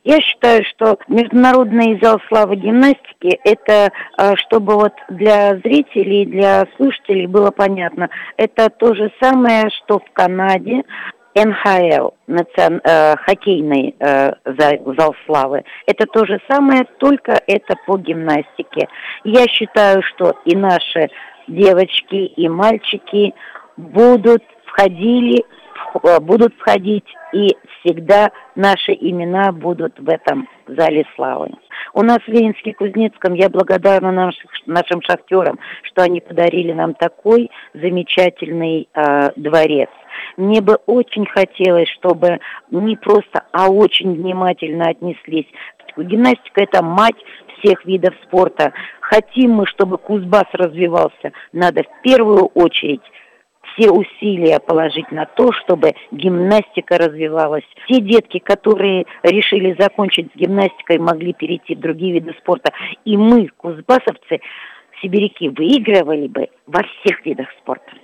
Я считаю, что Международный зал славы гимнастики, это, чтобы вот для зрителей, для слушателей было понятно, это то же самое, что в Канаде НХЛ, хоккейный зал славы. Это то же самое, только это по гимнастике. Я считаю, что и наши девочки, и мальчики будут входить, и всегда наши имена будут в этом зале славы. У нас в Ленинске-Кузнецком я благодарна нашим шахтерам, что они подарили нам такой замечательный дворец. Мне бы очень хотелось, чтобы не просто, а очень внимательно отнеслись. Гимнастика – это мать всех видов спорта. Хотим мы, чтобы Кузбасс развивался, надо в первую очередь все усилия положить на то, чтобы гимнастика развивалась. Те детки, которые решили закончить с гимнастикой, могли перейти в другие виды спорта. И мы, кузбассовцы, сибиряки, выигрывали бы во всех видах спорта.